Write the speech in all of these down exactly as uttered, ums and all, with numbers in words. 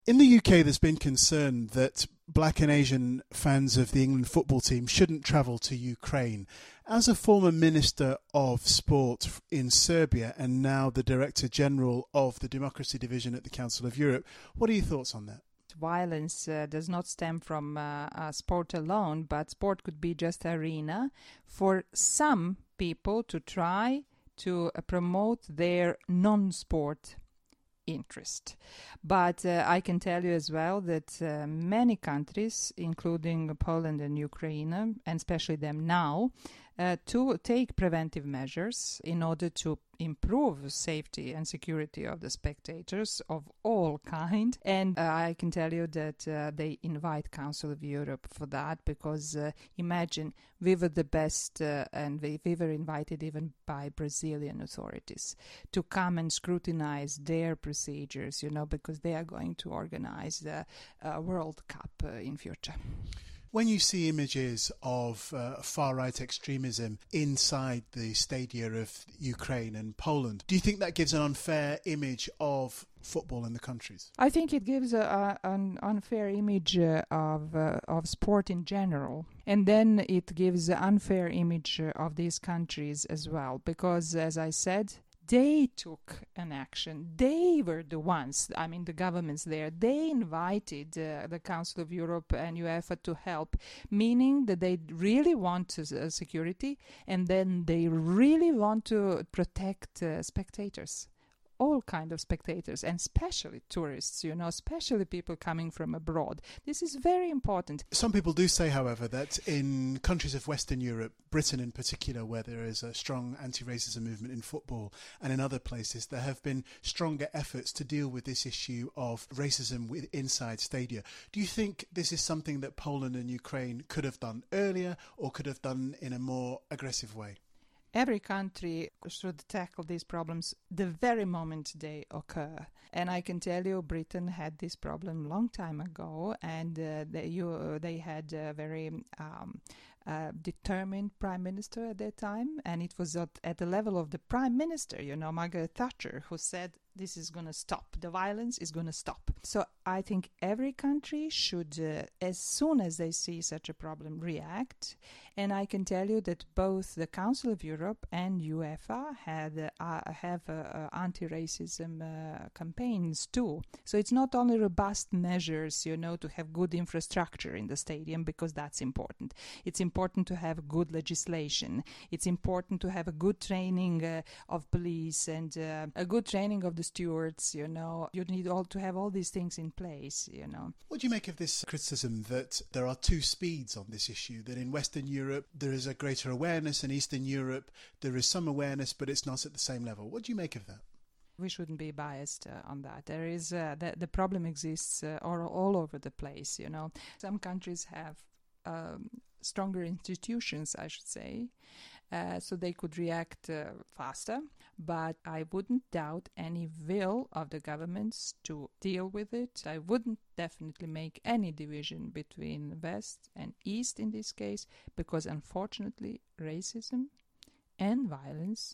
In the U K, there's been concern that black and Asian fans of the England football team shouldn't travel to Ukraine. As a former Minister of Sport in Serbia and now the Director General of the Democracy Division at the Council of Europe, what are your thoughts on that? Violence uh, does not stem from uh, uh, sport alone, but sport could be just an arena for some people to try to uh, promote their non-sport interest. But uh, I can tell you as well that uh, many countries, including Poland and Ukraine, and especially them now, uh, to take preventive measures in order to improve safety and security of the spectators of all kind. And uh, I can tell you that uh, they invite Council of Europe for that, because uh, imagine we were the best uh, and we, we were invited even by Brazilian authorities to come and scrutinize their procedures, you know, because they are going to organize the uh, World Cup uh, in future. When you see images of uh, far-right extremism inside the stadia of Ukraine and Poland, do you think that gives an unfair image of football in the countries? I think it gives a, a, an unfair image uh, of uh, of sport in general, and then it gives an unfair image uh, of these countries as well, because, as I said, they took an action. They were the ones, I mean the governments there, they invited uh, the Council of Europe and UEFA to help, meaning that they really want uh, security, and then they really want to protect uh, spectators. All kind of spectators, and especially tourists, you know, especially people coming from abroad. This is very important. Some people do say, however, that in countries of Western Europe, Britain in particular, where there is a strong anti-racism movement in football, and in other places, there have been stronger efforts to deal with this issue of racism with inside stadia. Do you think this is something that Poland and Ukraine could have done earlier, or could have done in a more aggressive way? Every country should tackle these problems the very moment they occur. And I can tell you, Britain had this problem a long time ago, and uh, they, you, uh, they had a very um, uh, determined prime minister at that time, and it was at, at the level of the prime minister, you know, Margaret Thatcher, who said, this is going to stop. The violence is going to stop. So I think every country should, uh, as soon as they see such a problem, react. And I can tell you that both the Council of Europe and UEFA had uh, have uh, uh, anti-racism uh, campaigns too. So it's not only robust measures, you know, to have good infrastructure in the stadium, because that's important. It's important to have good legislation. It's important to have a good training uh, of police and uh, a good training of the stewards, you know. You need all to have all these things in place, you know. What do you make of this criticism that there are two speeds on this issue, that in Western Europe there is a greater awareness, in Eastern Europe there is some awareness, but it's not at the same level? What do you make of that? We shouldn't be biased uh, on that. There is uh, the, the problem exists uh, all, all over the place, you know. Some countries have um, stronger institutions, I should say, uh, so they could react uh, faster. But I wouldn't doubt any will of the governments to deal with it. I wouldn't definitely make any division between West and East in this case, because unfortunately racism and violence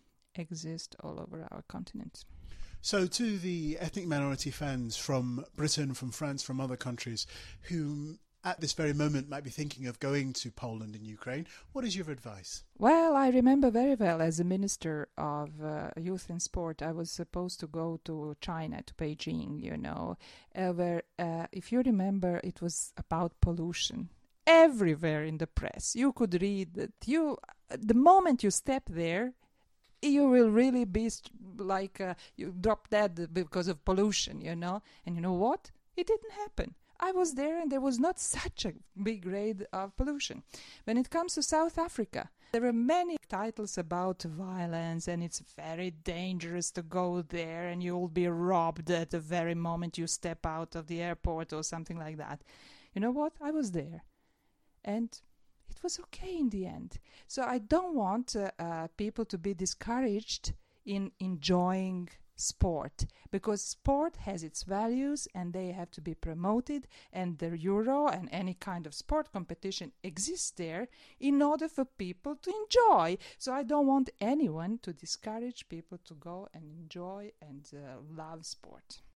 exist all over our continent. So to the ethnic minority fans from Britain, from France, from other countries who at this very moment might be thinking of going to Poland and Ukraine, what is your advice? Well, I remember very well, as a Minister of uh, Youth and Sport, I was supposed to go to China, to Beijing, you know, uh, where, uh, if you remember, it was about pollution. Everywhere in the press, you could read that you, the moment you step there, you will really be st- like uh, you drop dead because of pollution, you know. And you know what? It didn't happen. I was there and there was not such a big rate of pollution. When it comes to South Africa, there are many titles about violence, and it's very dangerous to go there, and you'll be robbed at the very moment you step out of the airport or something like that. You know what? I was there. And it was okay in the end. So I don't want uh, uh, people to be discouraged in enjoying sport, because sport has its values and they have to be promoted, and the Euro and any kind of sport competition exists there in order for people to enjoy. So I don't want anyone to discourage people to go and enjoy and uh, love sport.